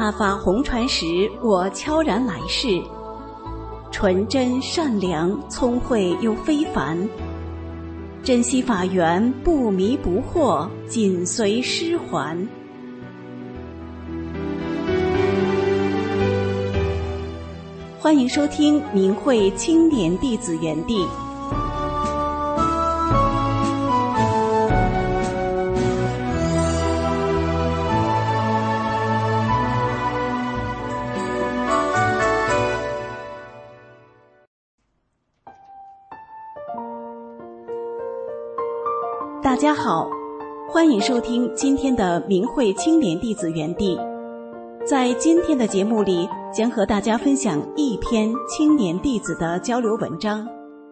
大法红传时，我悄然来世，纯真善良，聪慧又非凡，珍惜法缘，不迷不惑，紧随师还。欢迎收听明慧青年弟子园地。大家好，欢迎收听今天的明慧青年弟子园地。在今天的节目里，将和大家分享一篇青年弟子的交流文章。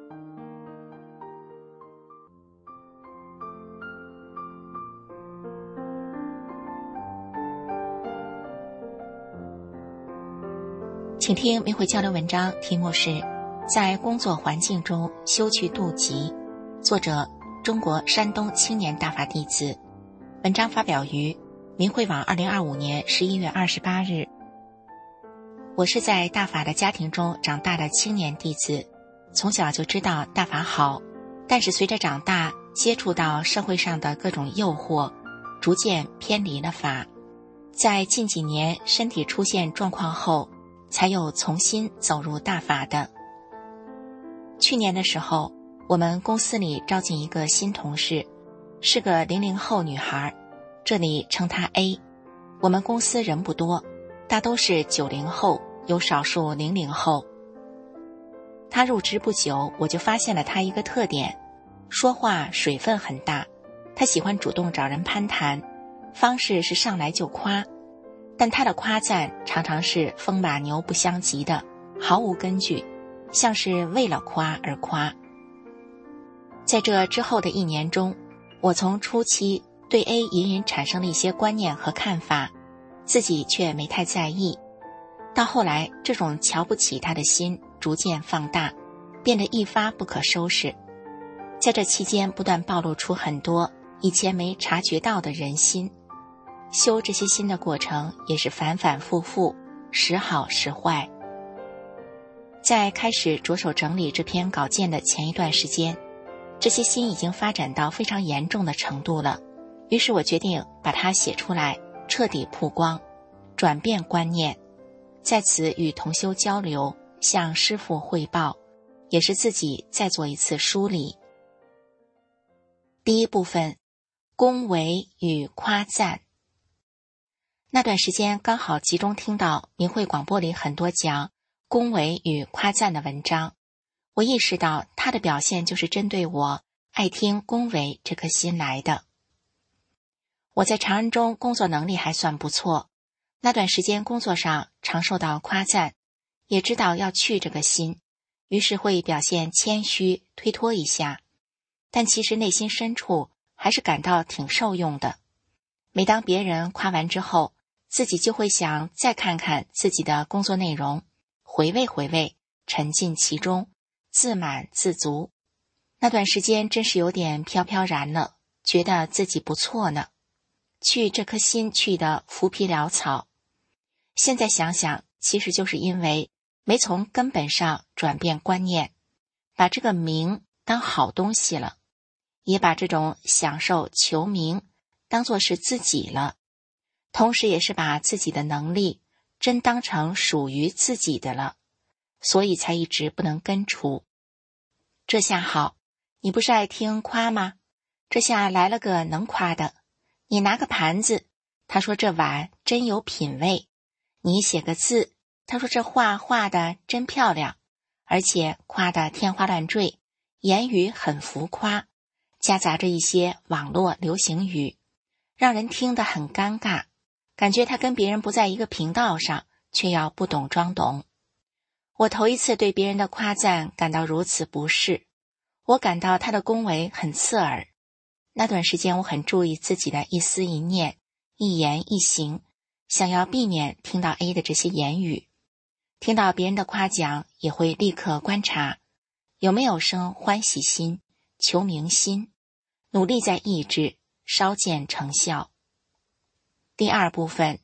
请听明慧交流文章，题目是在工作环境中修去妒忌，作者中国山东青年大法弟子。文章发表于明慧网2025年11月28日。我是在大法的家庭中长大的青年弟子，从小就知道大法好，但是随着长大，接触到社会上的各种诱惑，逐渐偏离了法。在近几年身体出现状况后，才又重新走入大法的。去年的时候，我们公司里招进一个新同事，是个00后女孩，这里称她 A。 我们公司人不多，大都是90后，有少数00后。她入职不久，我就发现了她一个特点，说话水分很大，她喜欢主动找人攀谈，方式是上来就夸，但她的夸赞常常是风马牛不相及的，毫无根据，像是为了夸而夸。在这之后的1年中，我从初期对 A 隐隐产生了一些观念和看法，自己却没太在意。到后来，这种瞧不起他的心逐渐放大，变得一发不可收拾。在这期间，不断暴露出很多以前没察觉到的人心。修这些心的过程也是反反复复，时好时坏。在开始着手整理这篇稿件的前一段时间，这些心已经发展到非常严重的程度了，于是我决定把它写出来，彻底曝光，转变观念，在此与同修交流，向师父汇报，也是自己再做一次梳理。第一部分，恭维与夸赞。那段时间刚好集中听到明慧广播里很多讲恭维与夸赞的文章，我意识到他的表现就是针对我爱听恭维这颗心来的。我在长安中工作能力还算不错，那段时间工作上常受到夸赞，也知道要去这个心，于是会表现谦虚推脱一下，但其实内心深处还是感到挺受用的。每当别人夸完之后，自己就会想再看看自己的工作内容，回味回味，沉浸其中，自满自足。那段时间真是有点飘飘然了，觉得自己不错呢，去这颗心去的浮皮潦草。现在想想，其实就是因为没从根本上转变观念，把这个名当好东西了，也把这种享受求名当作是自己了，同时也是把自己的能力真当成属于自己的了，所以才一直不能根除。这下好，你不是爱听夸吗？这下来了个能夸的，你拿个盘子，他说这碗真有品味；你写个字，他说这画画的真漂亮，而且夸得天花乱坠，言语很浮夸，夹杂着一些网络流行语，让人听得很尴尬，感觉他跟别人不在一个频道上，却要不懂装懂。我头一次对别人的夸赞感到如此不适，我感到他的恭维很刺耳。那段时间我很注意自己的一思一念，一言一行，想要避免听到 A 的这些言语。听到别人的夸奖，也会立刻观察有没有生欢喜心、求名心，努力在抑制，稍见成效。第二部分，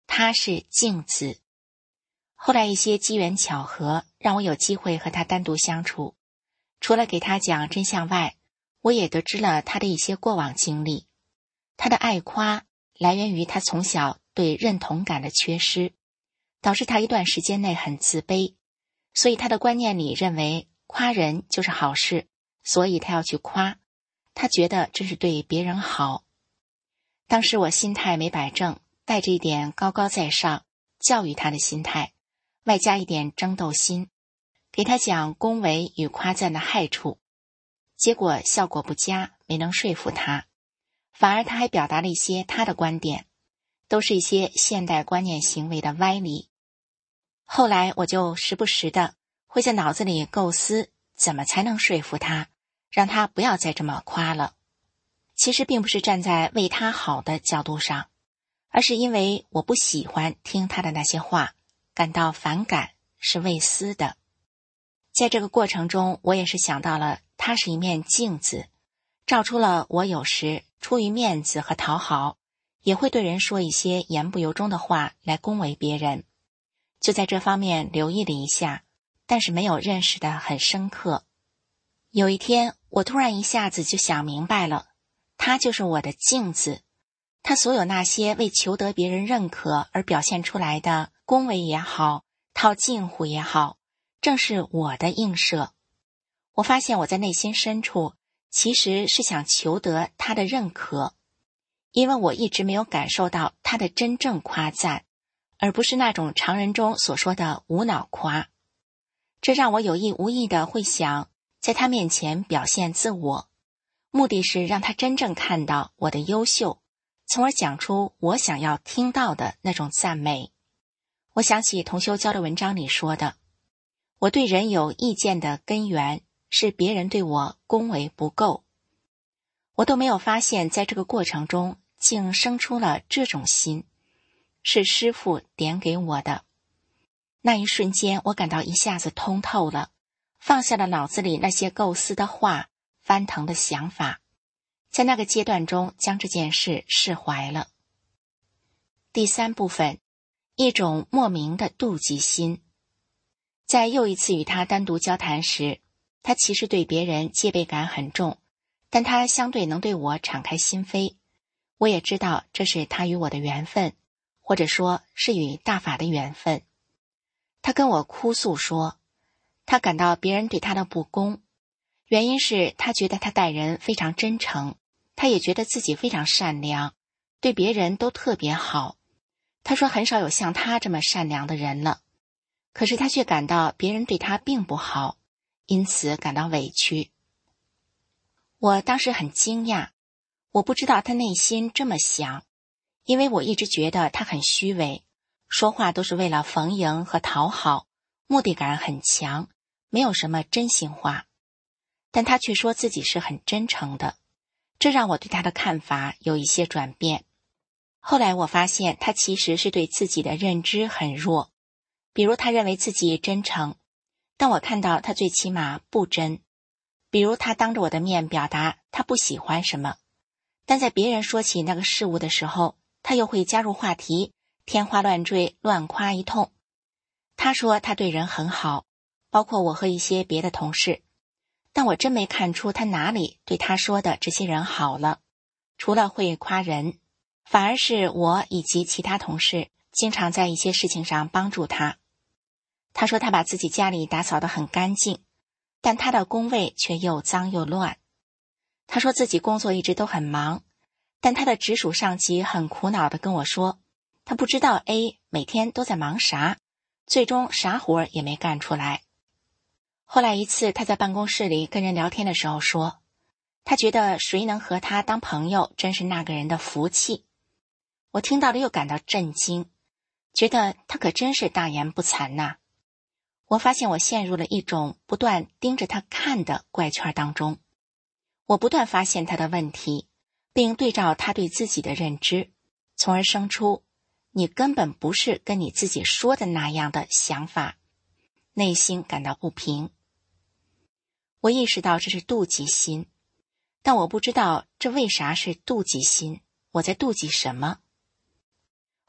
他是镜子。后来一些机缘巧合让我有机会和他单独相处，除了给他讲真相外，我也得知了他的一些过往经历。他的爱夸来源于他从小对认同感的缺失，导致他一段时间内很自卑，所以他的观念里认为夸人就是好事，所以他要去夸，他觉得这是对别人好。当时我心态没摆正，带着一点高高在上教育他的心态，外加一点争斗心，给他讲恭维与夸赞的害处，结果效果不佳，没能说服他，反而他还表达了一些他的观点，都是一些现代观念行为的歪理。后来我就时不时的会在脑子里构思怎么才能说服他，让他不要再这么夸了。其实并不是站在为他好的角度上，而是因为我不喜欢听他的那些话，感到反感，是为私的。在这个过程中，我也是想到了他是一面镜子，照出了我有时出于面子和讨好，也会对人说一些言不由衷的话来恭维别人。就在这方面留意了一下，但是没有认识得很深刻。有一天，我突然一下子就想明白了，他就是我的镜子，他所有那些为求得别人认可而表现出来的恭维也好，套近乎也好，正是我的映射。我发现我在内心深处其实是想求得他的认可，因为我一直没有感受到他的真正夸赞，而不是那种常人中所说的无脑夸。这让我有意无意地会想在他面前表现自我，目的是让他真正看到我的优秀，从而讲出我想要听到的那种赞美。我想起同修教的文章里说的，我对人有意见的根源是别人对我恭维不够。我都没有发现在这个过程中竟生出了这种心，是师父点给我的。那一瞬间我感到一下子通透了，放下了脑子里那些构思的话，翻腾的想法，在那个阶段中将这件事释怀了。第三部分，一种莫名的妒忌心。在又一次与他单独交谈时，他其实对别人戒备感很重，但他相对能对我敞开心扉。我也知道这是他与我的缘分，或者说是与大法的缘分。他跟我哭诉说，他感到别人对他的不公，原因是他觉得他待人非常真诚，他也觉得自己非常善良，对别人都特别好。他说很少有像他这么善良的人了，可是他却感到别人对他并不好，因此感到委屈。我当时很惊讶，我不知道他内心这么想，因为我一直觉得他很虚伪，说话都是为了逢迎和讨好，目的感很强，没有什么真心话。但他却说自己是很真诚的，这让我对他的看法有一些转变。后来我发现他其实是对自己的认知很弱，比如他认为自己真诚，但我看到他最起码不真。比如他当着我的面表达他不喜欢什么，但在别人说起那个事物的时候，他又会加入话题，天花乱坠，乱夸一通。他说他对人很好，包括我和一些别的同事，但我真没看出他哪里对他说的这些人好了，除了会夸人，反而是我以及其他同事经常在一些事情上帮助他。他说他把自己家里打扫得很干净，但他的工位却又脏又乱。他说自己工作一直都很忙，但他的直属上级很苦恼地跟我说，他不知道 A 每天都在忙啥，最终啥活也没干出来。后来一次他在办公室里跟人聊天的时候说，他觉得谁能和他当朋友真是那个人的福气。我听到了又感到震惊，觉得他可真是大言不惭呐。我发现我陷入了一种不断盯着他看的怪圈当中，我不断发现他的问题，并对照他对自己的认知，从而生出你根本不是跟你自己说的那样的想法，内心感到不平。我意识到这是妒忌心，但我不知道这为啥是妒忌心，我在妒忌什么。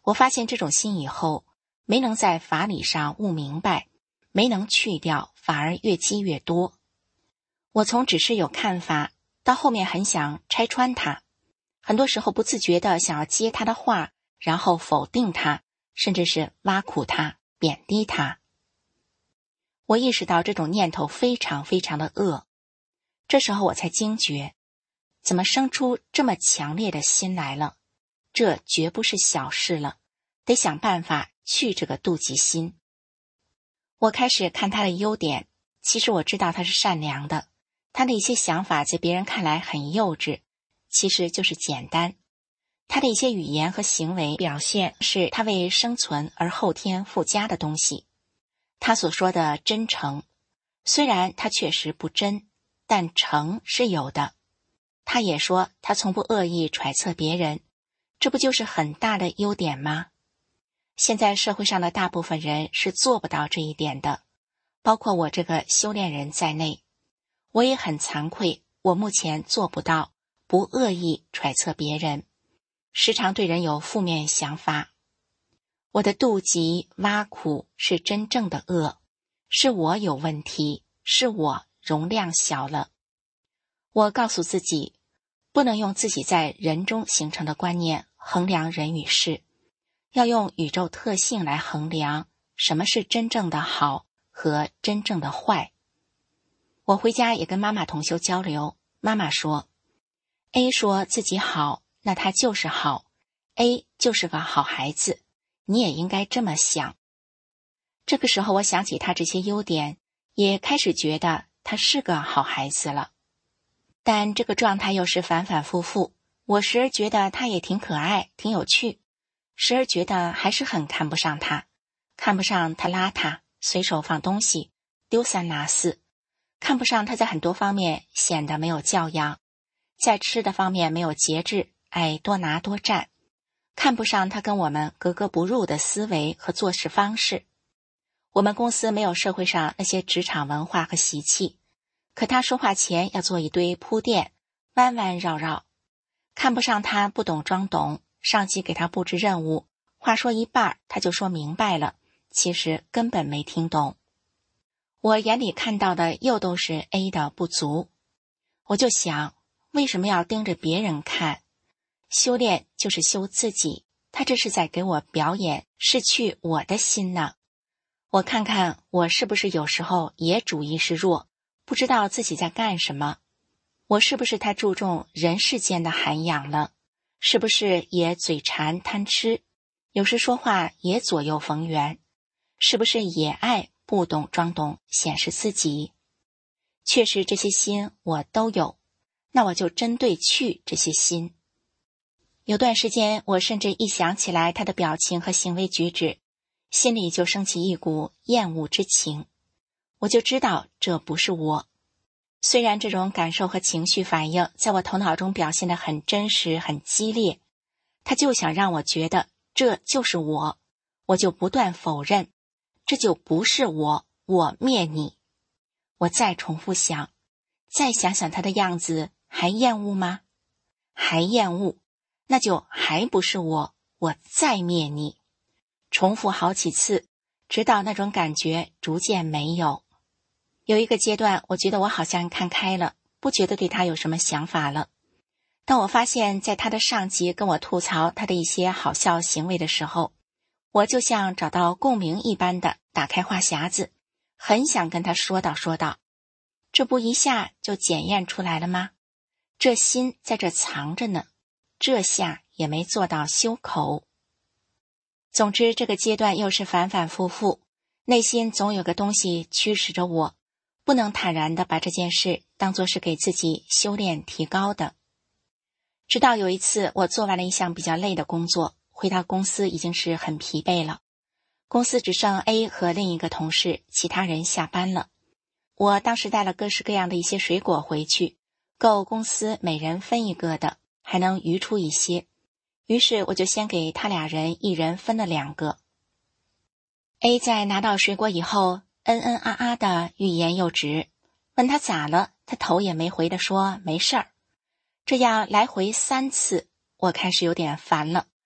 我发现这种心以后，没能在法理上悟明白，没能去掉，反而越积越多。我从只是有看法，到后面很想拆穿它，很多时候不自觉地想要接他的话，然后否定他，甚至是挖苦他、贬低他。我意识到这种念头非常非常的恶，这时候我才惊觉，怎么生出这么强烈的心来了？这绝不是小事了，得想办法去这个妒忌心。我开始看他的优点，其实我知道他是善良的，他的一些想法在别人看来很幼稚，其实就是简单。他的一些语言和行为表现是他为生存而后天附加的东西。他所说的真诚，虽然他确实不真，但诚是有的。他也说他从不恶意揣测别人，这不就是很大的优点吗？现在社会上的大部分人是做不到这一点的，包括我这个修炼人在内。我也很惭愧，我目前做不到不恶意揣测别人，时常对人有负面想法。我的妒忌、挖苦是真正的恶，是我有问题，是我容量小了。我告诉自己，不能用自己在人中形成的观念衡量人与事，要用宇宙特性来衡量什么是真正的好和真正的坏。我回家也跟妈妈同修交流，妈妈说 A 说自己好，那他就是好， A 就是个好孩子，你也应该这么想。这个时候我想起他这些优点，也开始觉得他是个好孩子了。但这个状态又是反反复复，我时而觉得他也挺可爱挺有趣，时而觉得还是很看不上他，看不上他邋遢，随手放东西，丢三落四，看不上他在很多方面显得没有教养，在吃的方面没有节制，爱多拿多占，看不上他跟我们格格不入的思维和做事方式。我们公司没有社会上那些职场文化和习气，可他说话前要做一堆铺垫，弯弯绕绕。看不上他不懂装懂，上级给他布置任务，话说一半他就说明白了，其实根本没听懂。我眼里看到的又都是 A 的不足，我就想，为什么要盯着别人看？修炼就是修自己，他这是在给我表演失去我的心呢。我看看我是不是有时候也主意识弱，不知道自己在干什么。我是不是太注重人世间的涵养了？是不是也嘴馋贪吃？有时说话也左右逢源？是不是也爱不懂装懂显示自己？确实这些心我都有，那我就针对去这些心。有段时间我甚至一想起来他的表情和行为举止，心里就升起一股厌恶之情，我就知道这不是我。虽然这种感受和情绪反应在我头脑中表现得很真实很激烈，他就想让我觉得这就是我，我就不断否认，这就不是我，我灭你。我再重复想，再想想他的样子，还厌恶吗？还厌恶，那就还不是我，我再灭你。重复好几次，直到那种感觉逐渐没有。有一个阶段，我觉得我好像看开了，不觉得对他有什么想法了。当我发现在他的上级跟我吐槽他的一些好笑行为的时候，我就像找到共鸣一般的打开话匣子，很想跟他说道，这不一下就检验出来了吗？这心在这藏着呢，这下也没做到修口。总之这个阶段又是反反复复，内心总有个东西驱使着我，不能坦然地把这件事当作是给自己修炼提高的。直到有一次我做完了一项比较累的工作，回到公司已经是很疲惫了，公司只剩 A 和另一个同事，其他人下班了。我当时带了各式各样的一些水果回去，够公司每人分一个的，还能余出一些，于是我就先给他俩人一人分了2个。A 在拿到水果以后的欲言又止，问他咋了，他头也没回地说没事儿。这样来回3次，我开始有点烦了，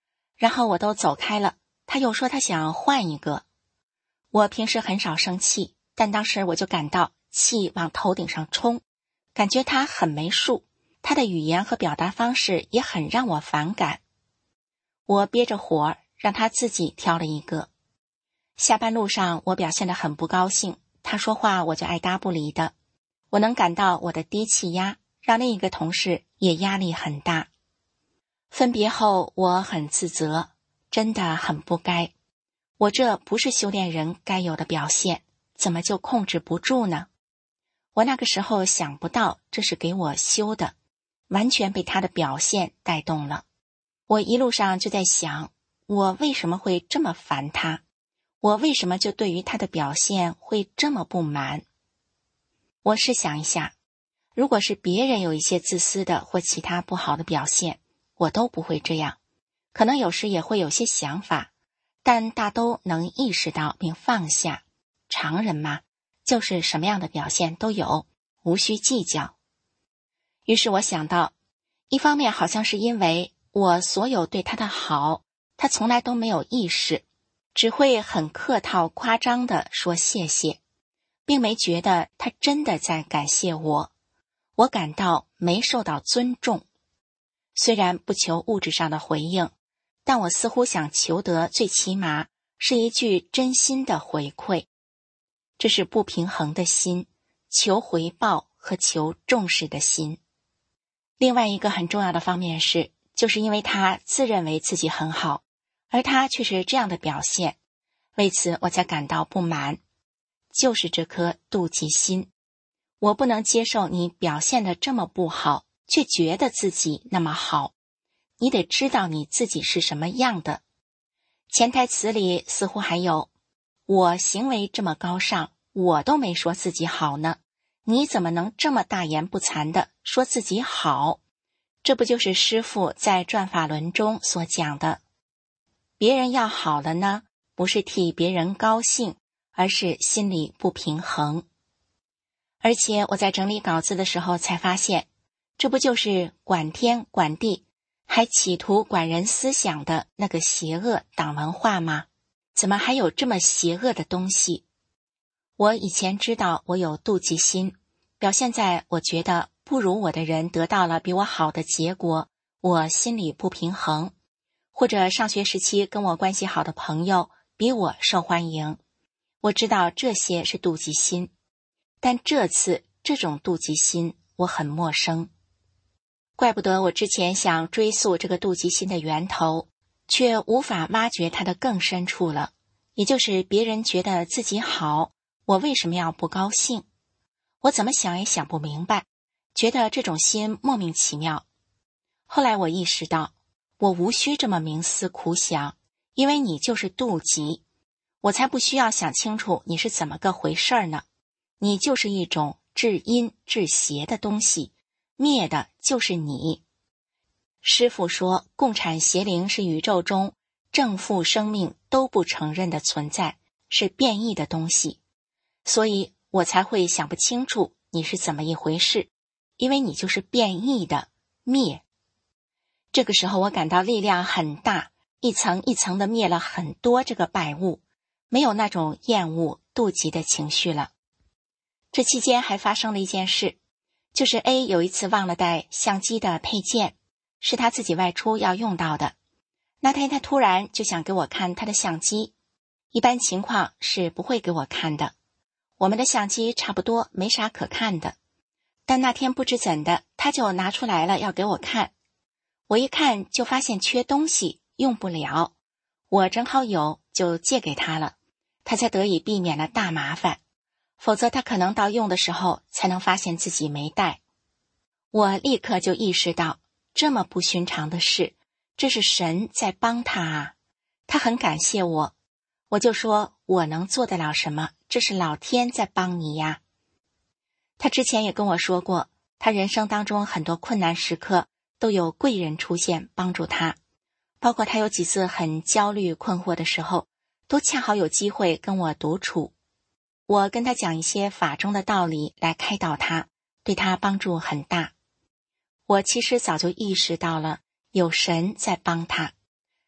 然后我都走开了，他又说他想换一个。我平时很少生气，但当时我就感到气往头顶上冲，感觉他很没数，他的语言和表达方式也很让我反感。我憋着火让他自己挑了一个。下班路上我表现得很不高兴，他说话我就爱答不理的。我能感到我的低气压让另一个同事也压力很大。分别后我很自责，真的很不该。我这不是修炼人该有的表现，怎么就控制不住呢？我那个时候想不到这是给我修的，完全被他的表现带动了。我一路上就在想，我为什么会这么烦他？我为什么就对于他的表现会这么不满？我试想一下，如果是别人有一些自私的或其他不好的表现，我都不会这样，可能有时也会有些想法，但大都能意识到并放下。常人嘛，就是什么样的表现都有，无需计较。于是我想到，一方面好像是因为我所有对他的好，他从来都没有意识，只会很客套夸张地说谢谢，并没觉得他真的在感谢我。我感到没受到尊重。虽然不求物质上的回应，但我似乎想求得最起码是一句真心的回馈。这是不平衡的心，求回报和求重视的心。另外一个很重要的方面是，就是因为他自认为自己很好，而他却是这样的表现，为此我才感到不满。就是这颗妒忌心，我不能接受你表现得这么不好，却觉得自己那么好。你得知道你自己是什么样的。潜台词里似乎还有，我行为这么高尚，我都没说自己好呢，你怎么能这么大言不惭地说自己好？这不就是师父在转法轮中所讲的，别人要好了呢，不是替别人高兴，而是心里不平衡。而且我在整理稿子的时候才发现，这不就是管天管地，还企图管人思想的那个邪恶党文化吗？怎么还有这么邪恶的东西？我以前知道我有妒忌心，表现在我觉得不如我的人得到了比我好的结果，我心里不平衡，或者上学时期跟我关系好的朋友比我受欢迎，我知道这些是妒忌心。但这次这种妒忌心我很陌生，怪不得我之前想追溯这个妒忌心的源头，却无法挖掘它的更深处了，也就是别人觉得自己好，我为什么要不高兴？我怎么想也想不明白，觉得这种心莫名其妙。后来我意识到，我无需这么冥思苦想，因为你就是妒忌，我才不需要想清楚你是怎么个回事呢。你就是一种至阴至邪的东西，灭的就是你。师父说，共产邪灵是宇宙中正负生命都不承认的存在，是变异的东西，所以我才会想不清楚你是怎么一回事，因为你就是变异的，灭。这个时候我感到力量很大，一层一层的灭了很多这个败物，没有那种厌恶妒忌的情绪了。这期间还发生了一件事，就是 A 有一次忘了带相机的配件，是他自己外出要用到的。那天他突然就想给我看他的相机，一般情况是不会给我看的，我们的相机差不多没啥可看的。但那天不知怎的，他就拿出来了要给我看。我一看就发现缺东西，用不了，我正好有，就借给他了，他才得以避免了大麻烦。否则他可能到用的时候才能发现自己没带。我立刻就意识到，这么不寻常的事，这是神在帮他啊，他很感谢我。我就说，我能做得了什么？这是老天在帮你呀。他之前也跟我说过，他人生当中很多困难时刻都有贵人出现帮助他，包括他有几次很焦虑困惑的时候，都恰好有机会跟我独处。我跟他讲一些法中的道理来开导他，对他帮助很大。我其实早就意识到了有神在帮他，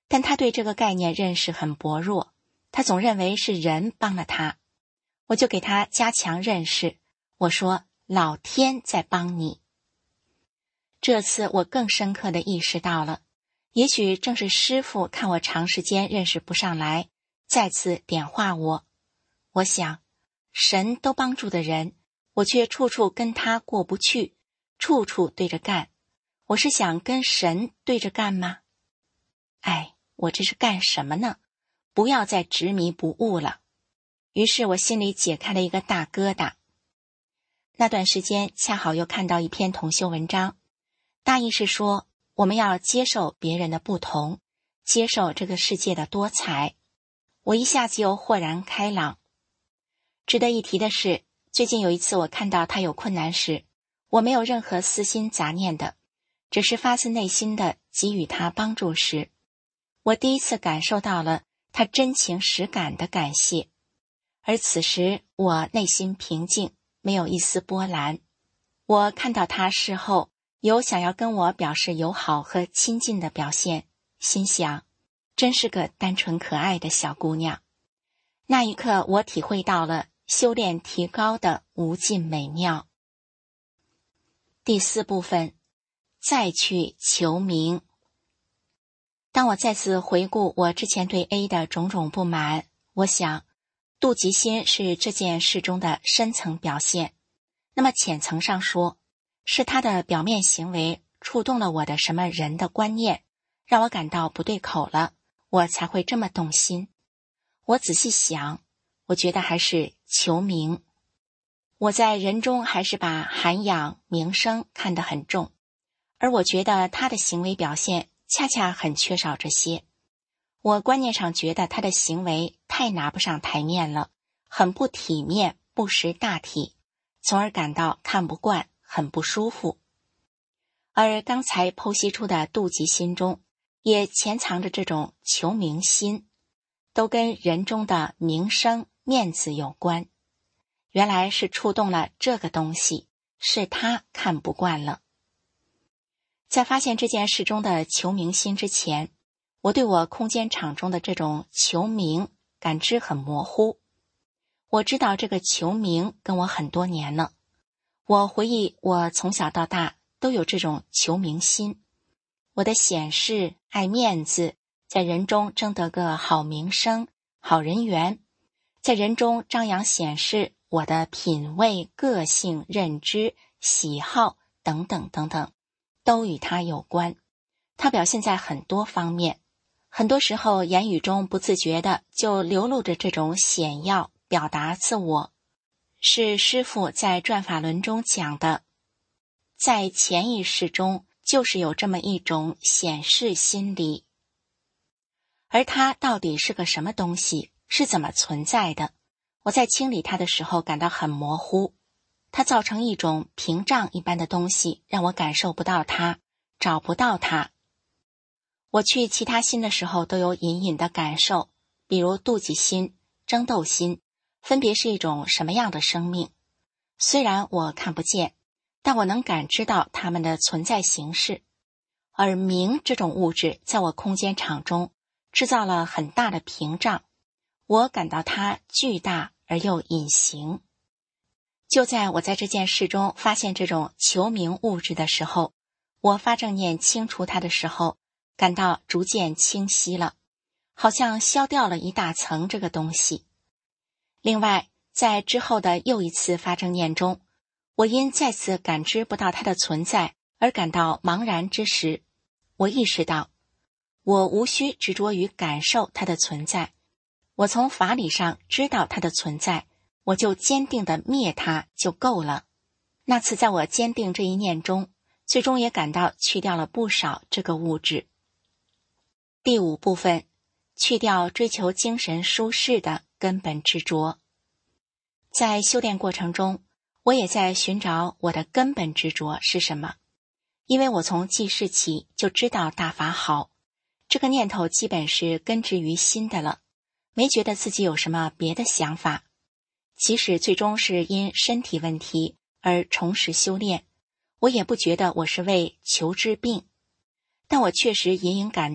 但他对这个概念认识很薄弱，他总认为是人帮了他。我就给他加强认识，我说老天在帮你。这次我更深刻地意识到了，也许正是师父看我长时间认识不上来，再次点化我。我想，神都帮助的人，我却处处跟他过不去，处处对着干。我是想跟神对着干吗？哎，我这是干什么呢？不要再执迷不悟了。于是我心里解开了一个大疙瘩。那段时间恰好又看到一篇同修文章，大意是说我们要接受别人的不同，接受这个世界的多彩。我一下子又豁然开朗。值得一提的是，最近有一次我看到他有困难时，我没有任何私心杂念的，只是发自内心的给予他帮助时，我第一次感受到了他真情实感的感谢。而此时我内心平静，没有一丝波澜。我看到他事后有想要跟我表示友好和亲近的表现，心想真是个单纯可爱的小姑娘。那一刻我体会到了修炼提高的无尽美妙。第4部分，再去求名。当我再次回顾我之前对 A 的种种不满，我想妒忌心是这件事中的深层表现。那么浅层上说，是他的表面行为触动了我的什么人的观念，让我感到不对口了，我才会这么动心。我仔细想，我觉得还是求名。我在人中还是把涵养名声看得很重，而我觉得他的行为表现恰恰很缺少这些。我观念上觉得他的行为太拿不上台面了，很不体面，不识大体，从而感到看不惯，很不舒服。而刚才剖析出的妒忌心中，也潜藏着这种求名心，都跟人中的名声、面子有关。原来是触动了这个东西，是他看不惯了。在发现这件事中的求名心之前，我对我空间场中的这种求名感知很模糊。我知道这个求名跟我很多年了，我回忆我从小到大都有这种求名心。我的显示、爱面子，在人中争得个好名声、好人缘，在人中张扬显示我的品味、个性、认知、喜好等等等等，都与它有关。它表现在很多方面，很多时候言语中不自觉的就流露着这种显要表达自我。是师父在转法轮中讲的，在潜意识中就是有这么一种显示心理。而它到底是个什么东西，是怎么存在的，我在清理它的时候感到很模糊。它造成一种屏障一般的东西，让我感受不到它，找不到它。我去其他心的时候都有隐隐的感受，比如妒忌心、争斗心，分别是一种什么样的生命。虽然我看不见，但我能感知到它们的存在形式。而名这种物质在我空间场中制造了很大的屏障，我感到它巨大而又隐形。就在我在这件事中发现这种求名物质的时候，我发正念清除它的时候，感到逐渐清晰了，好像消掉了一大层这个东西。另外，在之后的又一次发正念中，我因再次感知不到它的存在而感到茫然之时，我意识到我无需执着于感受它的存在，我从法理上知道它的存在，我就坚定地灭它就够了。那次在我坚定这一念中，最终也感到去掉了不少这个物质。第5部分，去掉追求精神舒适的根本执着。在修炼过程中，我也在寻找我的根本执着是什么。因为我从记事起就知道大法好，这个念头基本是根植于心的了，没觉得自己有什么别的想法。即使最终是因身体问题而重拾修炼，我也不觉得我是为求治病，但我确实隐隐感到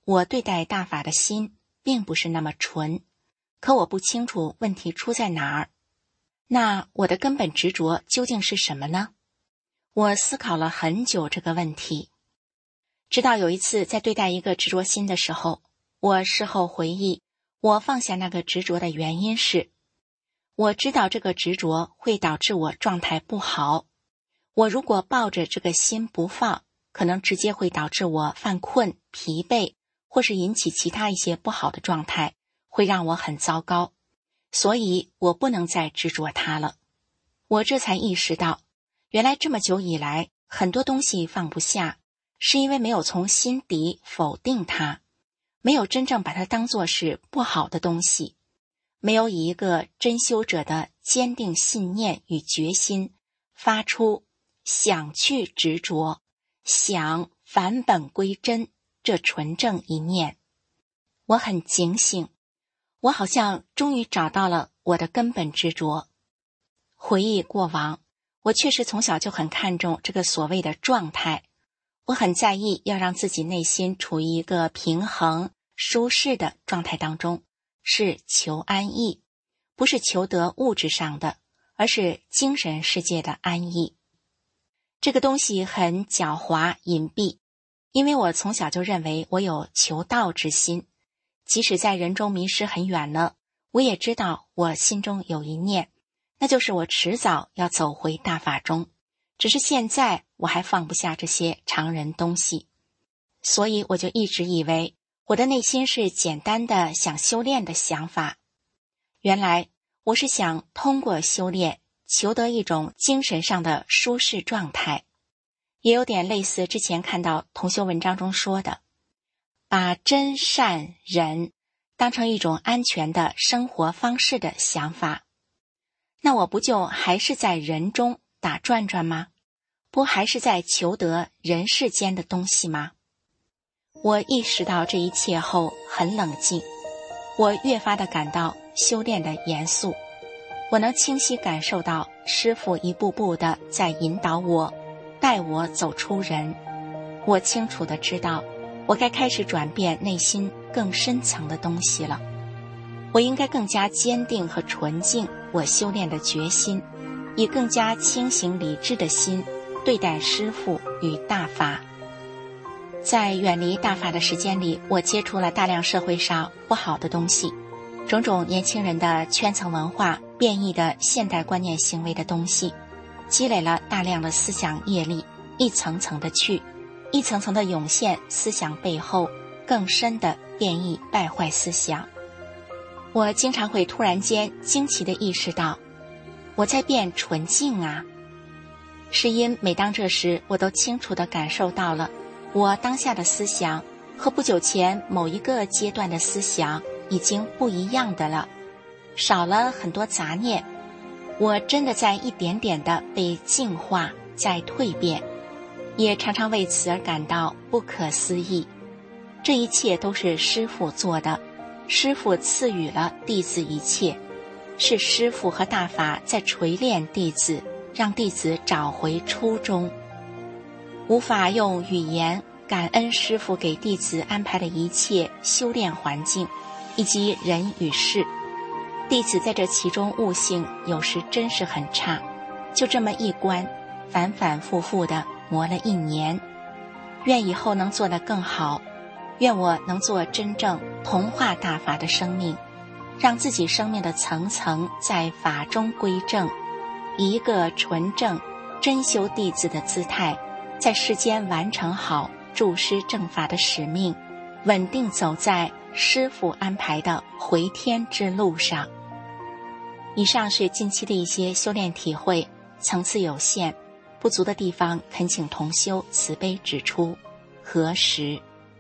我对待大法的心并不是那么纯，可我不清楚问题出在哪儿。那我的根本执着究竟是什么呢？我思考了很久这个问题，直到有一次在对待一个执着心的时候，我事后回忆，我放下那个执着的原因是，我知道这个执着会导致我状态不好，我如果抱着这个心不放，可能直接会导致我犯困、疲惫，或是引起其他一些不好的状态，会让我很糟糕，所以我不能再执着它了。我这才意识到，原来这么久以来，很多东西放不下，是因为没有从心底否定它，没有真正把它当作是不好的东西，没有以一个真修者的坚定信念与决心，发出想去执着，想返本归真这纯正一念。我很警醒，我好像终于找到了我的根本执着。回忆过往，我确实从小就很看重这个所谓的状态，我很在意要让自己内心处于一个平衡、舒适的状态当中，是求安逸，不是求得物质上的，而是精神世界的安逸。这个东西很狡猾隐蔽，因为我从小就认为我有求道之心，即使在人中迷失很远了，我也知道我心中有一念，那就是我迟早要走回大法中，只是现在我还放不下这些常人东西，所以我就一直以为我的内心是简单的想修炼的想法。原来我是想通过修炼求得一种精神上的舒适状态，也有点类似之前看到同修文章中说的，把真善忍当成一种安全的生活方式的想法。那我不就还是在人中打转转吗？不还是在求得人世间的东西吗？我意识到这一切后很冷静，我越发的感到修炼的严肃，我能清晰感受到师父一步步的在引导我，带我走出人。我清楚的知道，我该开始转变内心更深层的东西了。我应该更加坚定和纯净我修炼的决心，以更加清醒理智的心对待师父与大法。在远离大法的时间里，我接触了大量社会上不好的东西，种种年轻人的圈层文化、变异的现代观念行为的东西，积累了大量的思想业力，一层层的去，一层层的涌现思想背后更深的变异败坏思想。我经常会突然间惊奇地意识到，我在变纯净啊！是因每当这时，我都清楚地感受到了，我当下的思想和不久前某一个阶段的思想已经不一样的了，少了很多杂念。我真的在一点点地被净化，在蜕变，也常常为此而感到不可思议。这一切都是师父做的，师父赐予了弟子一切，是师父和大法在锤炼弟子，让弟子找回初衷。无法用语言感恩师父给弟子安排的一切修炼环境以及人与事。弟子在这其中悟性有时真是很差，就这么一关，反反复复地磨了1年。愿以后能做得更好，愿我能做真正同化大法的生命，让自己生命的层层在法中归正，以一个纯正真修弟子的姿态，在世间完成好助师正法的使命，稳定走在师父安排的回天之路上。以上是近期的一些修炼体会，层次有限，不足的地方恳请同修慈悲指出。何时？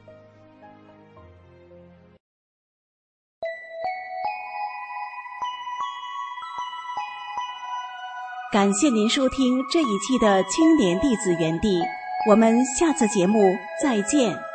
感谢您收听这一期的青年弟子园地，我们下次节目再见。